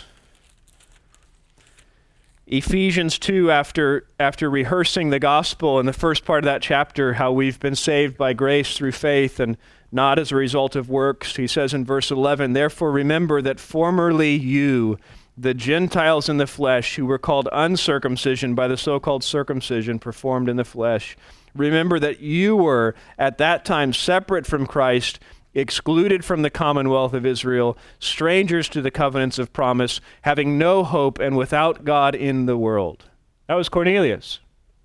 Ephesians two, after, after rehearsing the gospel in the first part of that chapter, how we've been saved by grace through faith and not as a result of works, he says in verse eleven, "Therefore remember that formerly you, the Gentiles in the flesh, who were called uncircumcision by the so-called circumcision performed in the flesh, remember that you were at that time separate from Christ, excluded from the commonwealth of Israel, strangers to the covenants of promise, having no hope and without God in the world." That was Cornelius.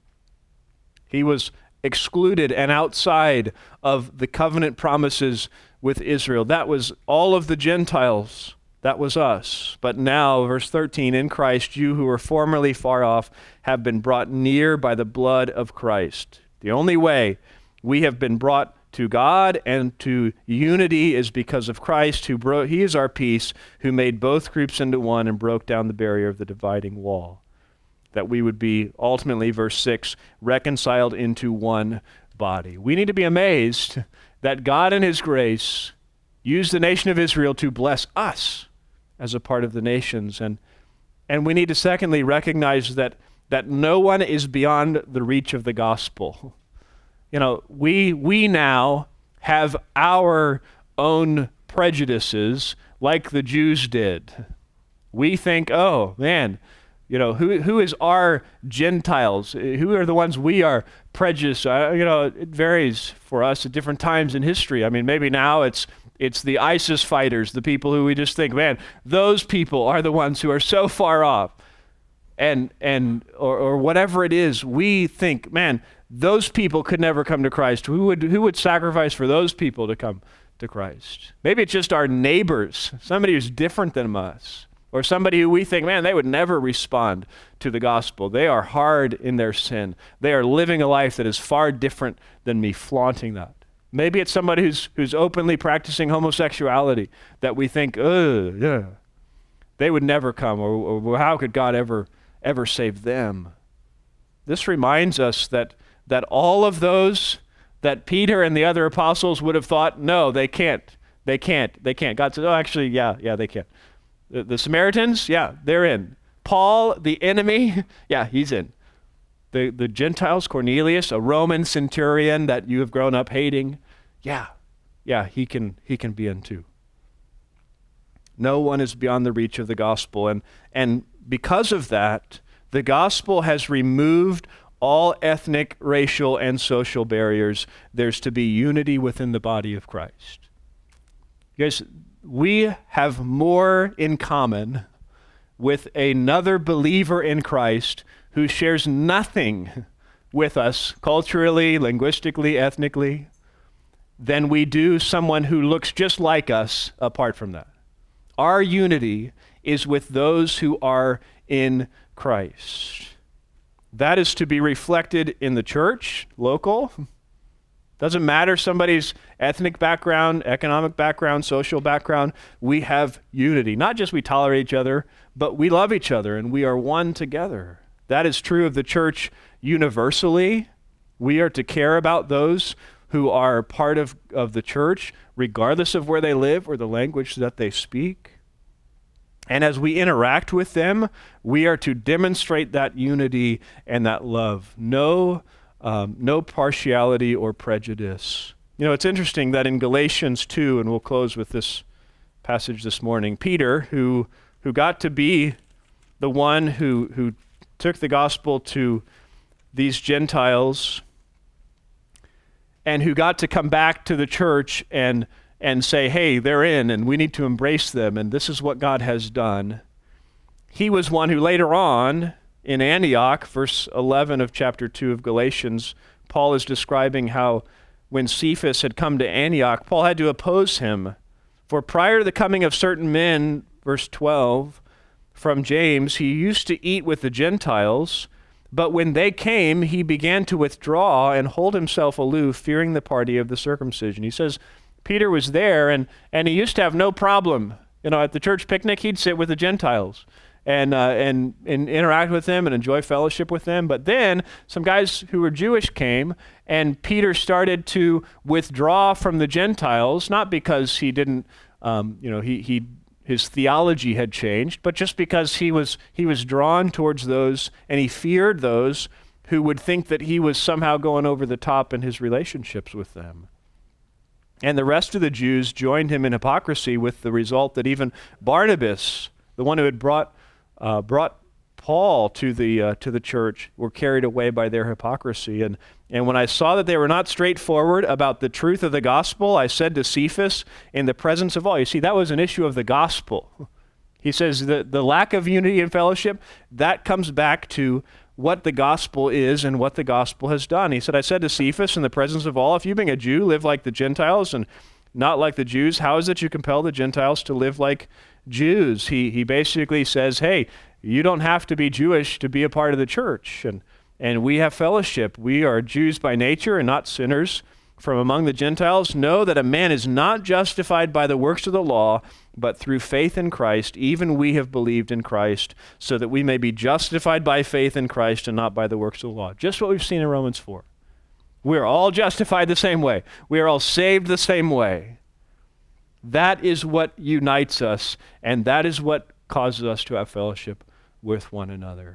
He was excluded and outside of the covenant promises with Israel. That was all of the Gentiles. That was us. But now, verse thirteen, "In Christ, you who were formerly far off have been brought near by the blood of Christ." The only way we have been brought to God and to unity is because of Christ, who broke, he is our peace, who made both groups into one and broke down the barrier of the dividing wall. That we would be ultimately, verse six, reconciled into one body. We need to be amazed that God in his grace used the nation of Israel to bless us as a part of the nations. And, and we need to secondly recognize that, that no one is beyond the reach of the gospel. You know, we we now have our own prejudices like the Jews did. We think, oh, man, you know, who who is our Gentiles? Who are the ones we are prejudiced? Uh, you know, it varies for us at different times in history. I mean, maybe now it's it's the ISIS fighters, the people who we just think, man, those people are the ones who are so far off. And and or, or whatever it is, we think, man, those people could never come to Christ. Who would who would sacrifice for those people to come to Christ? Maybe it's just our neighbors, somebody who's different than us, or somebody who we think, man, they would never respond to the gospel. They are hard in their sin. They are living a life that is far different than me flaunting that. Maybe it's somebody who's who's openly practicing homosexuality that we think, ugh, yeah, they would never come, or, or how could God ever ever save them? This reminds us that that all of those that Peter and the other apostles would have thought, no, they can't, they can't, they can't. God said, oh, actually, yeah, yeah, they can. The, the Samaritans, yeah, they're in. Paul, the enemy, yeah, he's in. The, the Gentiles, Cornelius, a Roman centurion that you have grown up hating, yeah, yeah, he can, he can be in too. No one is beyond the reach of the gospel. And, and because of that, the gospel has removed all ethnic, racial, and social barriers. There's to be unity within the body of Christ. You guys, we have more in common with another believer in Christ who shares nothing with us culturally, linguistically, ethnically, than we do someone who looks just like us apart from that. Our unity is with those who are in Christ. That is to be reflected in the church, local. Doesn't matter somebody's ethnic background, economic background, social background. We have unity. Not just we tolerate each other, but we love each other and we are one together. That is true of the church universally. We are to care about those who are part of, of the church, regardless of where they live or the language that they speak. And as we interact with them, we are to demonstrate that unity and that love. No, um, no partiality or prejudice. You know, it's interesting that in Galatians two, and we'll close with this passage this morning, Peter, who who got to be the one who who took the gospel to these Gentiles and who got to come back to the church and and say, hey, they're in and we need to embrace them and this is what God has done. He was one who later on in Antioch, verse eleven of chapter two of Galatians, Paul is describing how when Cephas had come to Antioch, Paul had to oppose him. For prior to the coming of certain men, verse twelve, from James, he used to eat with the Gentiles, But when they came, he began to withdraw and hold himself aloof, fearing the party of the circumcision. He says Peter was there, and, and he used to have no problem. You know, at the church picnic, he'd sit with the Gentiles and, uh, and, and interact with them and enjoy fellowship with them. But then some guys who were Jewish came, and Peter started to withdraw from the Gentiles, not because he didn't, um, you know, he he his theology had changed, but just because he was he was drawn towards those, and he feared those who would think that he was somehow going over the top in his relationships with them. And the rest of the Jews joined him in hypocrisy, with the result that even Barnabas, the one who had brought uh, brought Paul to the uh, to the church, were carried away by their hypocrisy. And and when I saw that they were not straightforward about the truth of the gospel, I said to Cephas in the presence of all. You see, that was an issue of the gospel. He says that the lack of unity and fellowship, that comes back to what the gospel is and what the gospel has done. He said, I said to Cephas in the presence of all, if you being a Jew live like the Gentiles and not like the Jews, how is it you compel the Gentiles to live like Jews? He he basically says, hey, you don't have to be Jewish to be a part of the church. And, and we have fellowship. We are Jews by nature and not sinners from among the Gentiles. Know that a man is not justified by the works of the law, but through faith in Christ. Even we have believed in Christ, so that we may be justified by faith in Christ and not by the works of the law. Just what we've seen in Romans four. We are all justified the same way. We are all saved the same way. That is what unites us, and that is what causes us to have fellowship with one another.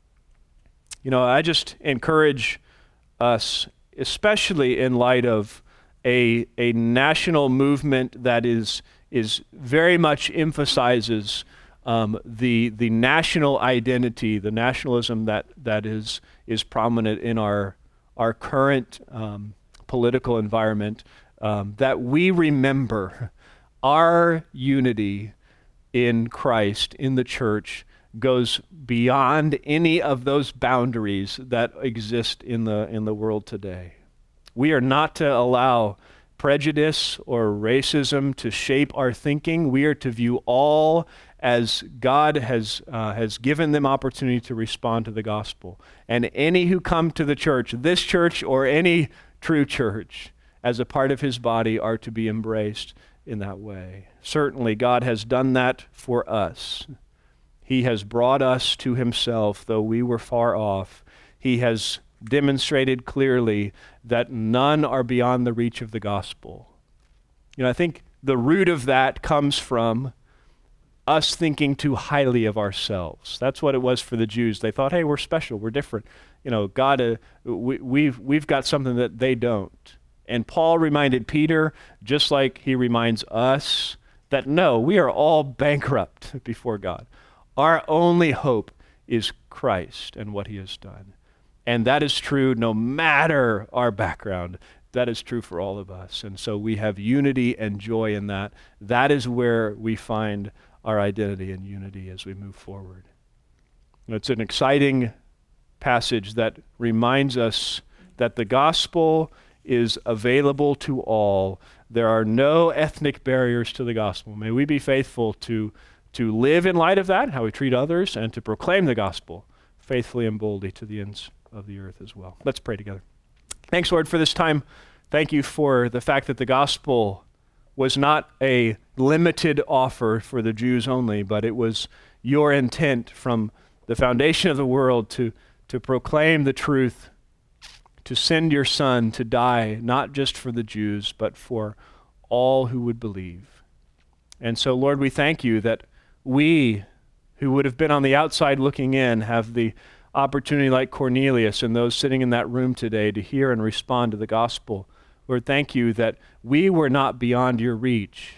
You know, I just encourage us, especially in light of a a national movement that is is very much emphasizes um, the the national identity, the nationalism that that is is prominent in our our current um, political environment. Um, that we remember our unity in Christ, in the church, goes beyond any of those boundaries that exist in the in the world today. We are not to allow prejudice or racism to shape our thinking. We are to view all as God has uh, has given them opportunity to respond to the gospel. And any who come to the church, this church or any true church, as a part of his body, are to be embraced in that way. Certainly, God has done that for us. He has brought us to himself, though we were far off. He has demonstrated clearly that none are beyond the reach of the gospel. You know, I think the root of that comes from us thinking too highly of ourselves. That's what it was for the Jews. They thought, hey, we're special, we're different. You know, God, uh, we, we've we've got something that they don't. And Paul reminded Peter, just like he reminds us, that no, we are all bankrupt before God. Our only hope is Christ and what he has done. And that is true no matter our background. That is true for all of us. And so we have unity and joy in that. That is where we find our identity and unity as we move forward. It's an exciting passage that reminds us that the gospel is available to all. There are no ethnic barriers to the gospel. May we be faithful to, to live in light of that, how we treat others, and to proclaim the gospel faithfully and boldly to the ends of the earth as well. Let's pray together. Thanks, Lord, for this time. Thank you for the fact that the gospel was not a limited offer for the Jews only, but it was your intent from the foundation of the world to, to proclaim the truth, to send your Son to die, not just for the Jews, but for all who would believe. And so, Lord, we thank you that we, who would have been on the outside looking in, have the opportunity like Cornelius and those sitting in that room today to hear and respond to the gospel. Lord, thank you that we were not beyond your reach.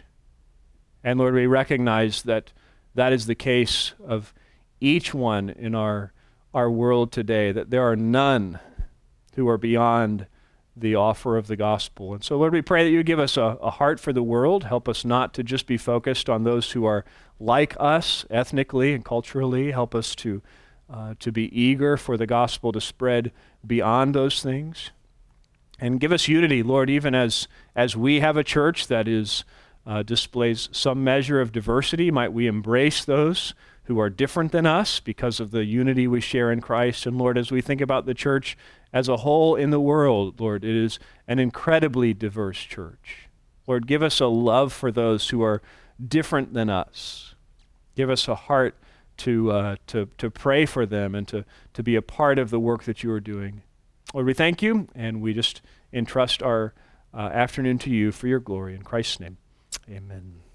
And Lord, we recognize that that is the case of each one in our, our world today, that there are none who are beyond the offer of the gospel. And so, Lord, we pray that you give us a, a heart for the world. Help us not to just be focused on those who are like us ethnically and culturally. Help us to, uh, to be eager for the gospel to spread beyond those things. And give us unity, Lord, even as, as we have a church that is uh, displays some measure of diversity. Might we embrace those who are different than us because of the unity we share in Christ. And Lord, as we think about the church as a whole in the world, Lord, it is an incredibly diverse church. Lord, give us a love for those who are different than us. Give us a heart to uh, to to pray for them and to, to be a part of the work that you are doing. Lord, we thank you, and we just entrust our uh, afternoon to you for your glory. In Christ's name, amen.